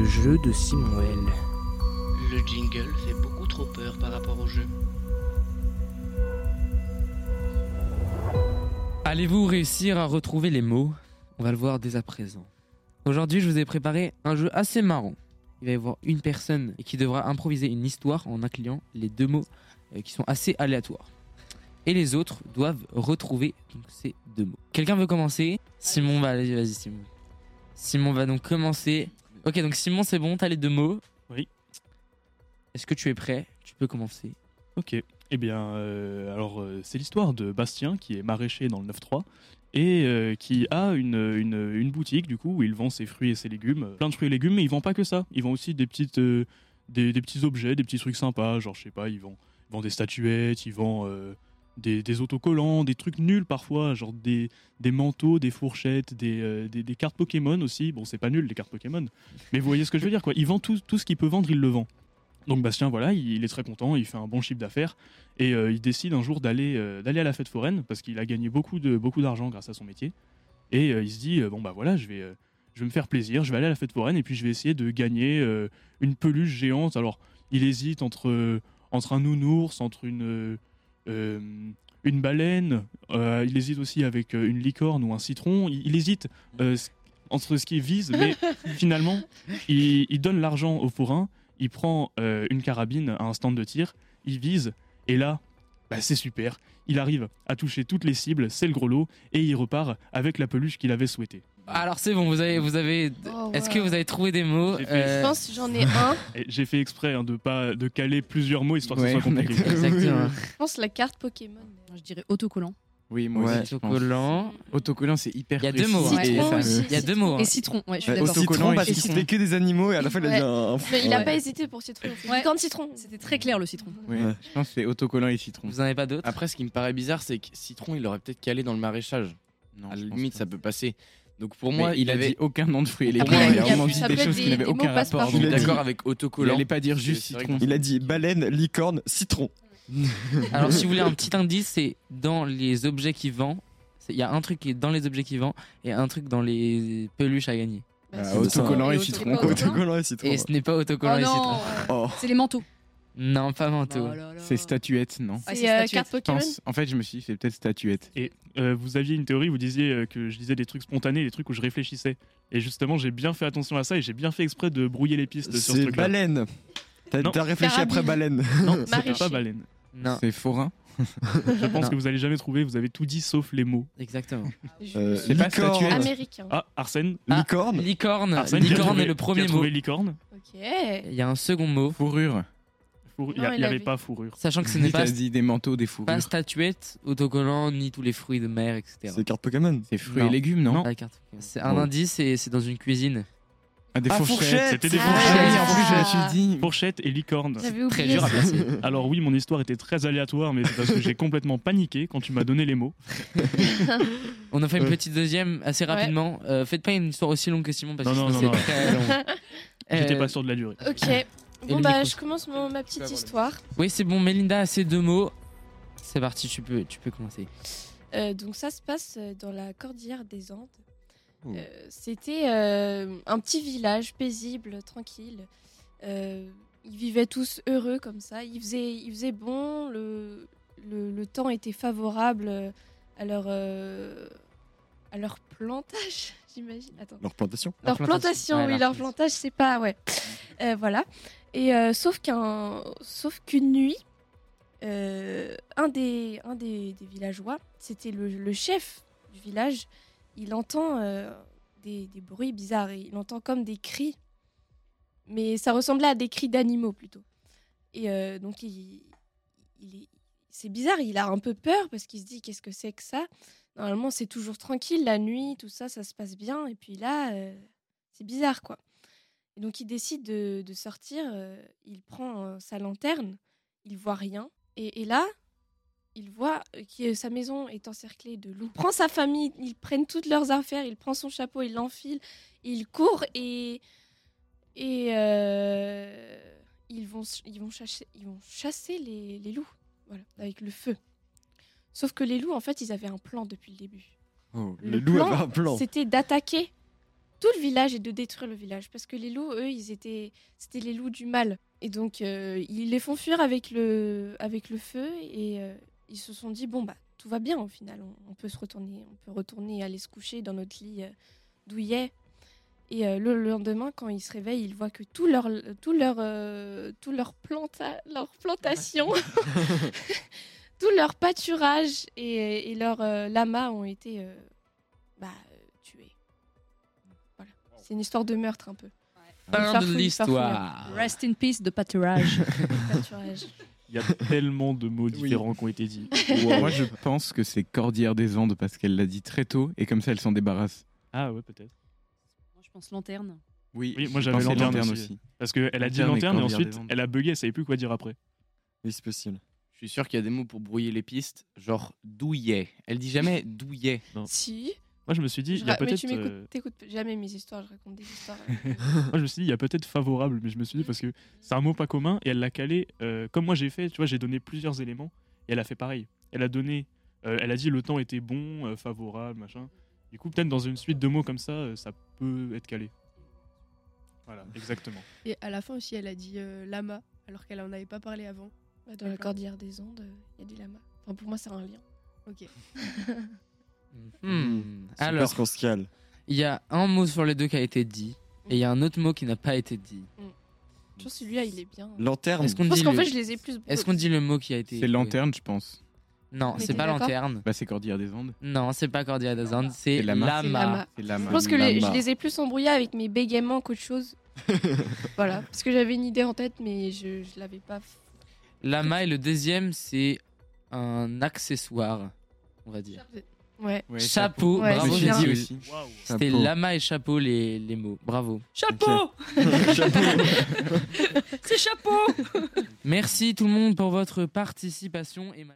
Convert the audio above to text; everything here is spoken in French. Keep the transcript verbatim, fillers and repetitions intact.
jeu de Simon-L. Le jingle fait beaucoup trop peur par rapport au jeu. Allez-vous réussir à retrouver les mots ? On va le voir dès à présent. Aujourd'hui, je vous ai préparé un jeu assez marrant. Il va y avoir une personne qui devra improviser une histoire en incluant les deux mots qui sont assez aléatoires. Et les autres doivent retrouver donc, ces deux mots. Quelqu'un veut commencer ? Simon va aller, vas-y Simon. Simon va donc commencer. Ok, donc Simon, c'est bon, t'as les deux mots. Oui. Est-ce que tu es prêt ? Tu peux commencer. Ok. Eh bien, euh, alors euh, c'est l'histoire de Bastien qui est maraîcher dans le neuf trois et euh, qui a une, une, une boutique du coup où il vend ses fruits et ses légumes, plein de fruits et légumes, mais il vend pas que ça. Il vend aussi des petites, euh, des, des petits objets, des petits trucs sympas, genre je sais pas, il vend, il vend des statuettes, il vend euh, des, des autocollants, des trucs nuls parfois, genre des, des manteaux, des fourchettes, des, euh, des, des cartes Pokémon aussi. Bon, c'est pas nul les cartes Pokémon, mais vous voyez ce que je veux dire quoi. Il vend tout, tout ce qu'il peut vendre, il le vend. Donc Bastien, voilà, il est très content, il fait un bon chiffre d'affaires et euh, il décide un jour d'aller euh, d'aller à la fête foraine parce qu'il a gagné beaucoup de beaucoup d'argent grâce à son métier. Et euh, il se dit euh, bon bah voilà, je vais euh, je vais me faire plaisir, je vais aller à la fête foraine et puis je vais essayer de gagner euh, une peluche géante. Alors il hésite entre euh, entre un nounours, entre une euh, une baleine, euh, il hésite aussi avec euh, une licorne ou un citron. Il, il hésite euh, entre ce qu'il vise, mais finalement il, il donne l'argent au forain. Il prend euh, une carabine à un stand de tir, il vise, et là, bah, c'est super. Il arrive à toucher toutes les cibles, c'est le gros lot, et il repart avec la peluche qu'il avait souhaitée. Alors c'est bon, vous avez, vous avez. Oh, Est-ce wow. que vous avez trouvé des mots ? J'ai fait- Euh, Je pense que j'en ai un. Et j'ai fait exprès hein, de pas de caler plusieurs mots histoire que Ouais, ce soit compliqué. d'accord. Exactement. Je pense la carte Pokémon. Je dirais autocollant. Oui, moi Ouais, aussi, je pense. autocollant. Autocollant, c'est hyper Il y a deux précis mots, hein. et Citron fameux. aussi. Il y a deux mots. hein. Et citron, ouais, je suis Ouais, d'accord. autocollant Citron et parce qu'il citron. fait que des animaux et à la fin il a dit Ouais. un. Mais il a Ouais. pas hésité pour citron. Il Ouais. fait quand citron. C'était très clair le citron. Ouais, Ouais. je pense que c'est autocollant et citron. Vous en avez pas d'autres ? Après, ce qui me paraît bizarre, c'est que Citron, il aurait peut-être calé dans le maraîchage. Non, À la je pense limite, pas. ça peut passer. Donc pour Mais moi, il a avait... dit aucun nom de fruits et Pour légumes. moi, Il il y a a- vraiment ça dit peut des être choses des- qui n'avaient des mots aucun rapport. passe-partout. Je suis Il a dit- d'accord avec Il autocollant. allait pas dire juste C'est vrai que citron. Il a dit baleine, licorne, citron. Alors si vous voulez un petit indice, c'est dans les objets qu'il vend. Il y a un truc qui est dans les objets qu'il vend et un truc dans les peluches à gagner. Bah, Ah, c'est autocollant ça. et Et citron. autocollant. Autocollant et citron. Et ce n'est pas autocollant Oh et non citron. Oh. C'est les manteaux. Non, pas manteau. Oh là là. C'est statuette, non Ah, C'est c'est euh, statuette. carte Je Pokémon. pense. En fait, je me suis dit, c'est peut-être statuette. Et euh, vous aviez une théorie, vous disiez euh, que je disais des trucs spontanés, des trucs où je réfléchissais. Et justement, j'ai bien fait attention à ça et j'ai bien fait exprès de brouiller les pistes sur ce C'est truc-là. baleine. T'as Non. t'as réfléchi Carabine. après baleine. Non, c'était Maraîcher. pas baleine. Non, C'est forain. Je pense Non. que vous allez jamais trouver, vous avez tout dit sauf les mots. exactement. Euh, C'est pas licorne. statuette. Américain. Ah, Arsène. Ah, Licorne. Licorne. Arsène qui a Licorne trouvé- est le qui a premier mot. trouvé licorne. Ok. Il y a un second mot, Fourrure. Four- Il Non, n'y il avait avait- pas fourrure. sachant que ce n'est T'as pas, dit des manteaux, des fourrures. pas statuette, autocollant, ni tous les fruits de mer, et cetera. C'est carte Pokémon. C'est fruits Non. et légumes, non, Non. Pas la carte. C'est un Oh. indice et c'est dans une cuisine. Ah, des Ah, fourchettes. fourchette. C'était des Ah, fourchettes. ouais. en plus, je me Ah. suis dit. Fourchette et licorne. J'avais Très oublié dur à ça. placer. Alors oui, mon histoire était très aléatoire, mais c'est parce que j'ai complètement paniqué quand tu m'as donné les mots. On a fait une Ouais. petite deuxième assez rapidement. Euh, faites pas une histoire aussi longue que Simon parce que Non, non, sinon non, c'est non. très long. J'étais Euh, pas sûr de la durée. Ok. Et Bon le bah micro. je commence mon- ma petite histoire. Oui, c'est bon. Melinda a ses deux mots. C'est parti, tu peux, tu peux commencer. Euh, donc ça se passe euh, dans la cordillère des Andes. Ouh. Euh, C'était euh, un petit village paisible, tranquille. Euh, ils vivaient tous heureux comme ça. Il faisait, il faisait bon, le, le, le temps était favorable à leur, euh, à leur plantage, j'imagine. Attends. Leur plantation. Leur Leur plantation, plantation. Ouais, oui, leur leur plantation. plantage, c'est pas, ouais. Euh, voilà. Et euh, sauf qu'un, sauf qu'une nuit, euh, un des, un des, des villageois, c'était le, le chef du village. Il entend euh, des, des bruits bizarres. Il entend comme des cris, mais ça ressemblait à des cris d'animaux plutôt. Et euh, donc il, il est, c'est bizarre. Il a un peu peur parce qu'il se dit qu'est-ce que c'est que ça. Normalement, c'est toujours tranquille la nuit, tout ça, ça se passe bien. Et puis là, euh, c'est bizarre, quoi. Et donc, il décide de, de sortir. euh, il prend euh, sa lanterne. Il voit rien. Et, et là, il voit euh, que sa maison est encerclée de loups. Il prend sa famille, ils prennent toutes leurs affaires. Il prend son chapeau, il l'enfile. Il court et et euh, ils vont ils vont chasser ils vont chasser les, les loups. Voilà, avec le feu. Sauf que les loups, en fait, ils avaient un plan depuis le début. Oh, Le le loup plan, avait un plan. C'était d'attaquer tout le village et de détruire le village. Parce que les loups, eux, ils étaient, c'était les loups du mal. Et donc, euh, ils les font fuir avec le, avec le feu. Et euh, ils se sont dit, bon, bah, tout va bien au final. On, on peut se retourner, on peut retourner aller se coucher dans notre lit euh, douillet. Et euh, le lendemain, quand ils se réveillent, ils voient que tout leur, tout leur, euh, tout leur, planta, leur plantation, tout leur pâturage et, et leurs euh, lamas ont été euh, bah, euh, tués. Voilà. C'est une histoire de meurtre un peu. Fin de Farfouille, l'histoire. Rest in peace de pâturage. Pâturage. Il y a tellement de mots différents qui ont été dits. Moi, je pense que c'est Cordillère des Andes parce qu'elle l'a dit très tôt et comme ça, elle s'en débarrasse. Ah ouais, peut-être. Moi, je pense lanterne. Oui, Oui, moi, je j'avais pensais lanterne aussi. Parce qu'elle a dit Lanterne et lanterne et Cordillère ensuite, des Andes. elle a bugué, elle savait plus quoi dire après. Oui, c'est possible. Je suis sûr qu'il y a des mots pour brouiller les pistes, genre douillet. Elle dit jamais douillet. Si. Moi, je me suis dit, Je il y a ra- mais peut-être. tu m'écoutes, euh, t'écoutes jamais mes histoires, je raconte des histoires. Moi, je me suis dit, il y a peut-être favorable, mais je me suis dit parce que c'est un mot pas commun et elle l'a calé euh, comme moi j'ai fait. Tu vois, j'ai donné plusieurs éléments et elle a fait pareil. Elle a donné, euh, elle a dit le temps était bon, euh, favorable, machin. Du coup, peut-être dans une suite de mots comme ça, euh, ça peut être calé. Voilà, exactement. Et à la fin aussi, elle a dit euh, lama, alors qu'elle en avait pas parlé avant. Bah, Dans la cordillère des Andes, il y a des lamas. Enfin, pour moi, c'est un lien. Ok. Hmm. C'est Alors, parce qu'on se cale. il y a un mot sur les deux qui a été dit et il y a un autre mot qui n'a pas été dit. Je pense que celui-là, il est bien. Lanterne. Est-ce qu'on Je pense dit qu'en le... fait, je les ai plus. Est-ce qu'on dit le mot qui a été C'est lanterne, je pense. Non, Mais c'est t'es pas d'accord lanterne. Bah, c'est Cordillère des Andes. Non, c'est pas Cordillère des Andes, c'est C'est lama. lama. C'est lama. C'est lama. Je pense que les- je Lama. les ai plus embrouillés avec mes bégaiements qu'autre chose. Voilà, parce que j'avais une idée en tête, mais je, je l'avais pas. f- Lama et le deuxième, c'est un accessoire, on va dire. Ouais. Ouais, Chapeau, Ouais, bravo c'est J'ai bien. dit Jessie. aussi. Waouh. C'était Chapeau. lama et chapeau les, les mots. Bravo. Chapeau Chapeau. C'est chapeau Merci tout le monde pour votre participation. Et ma-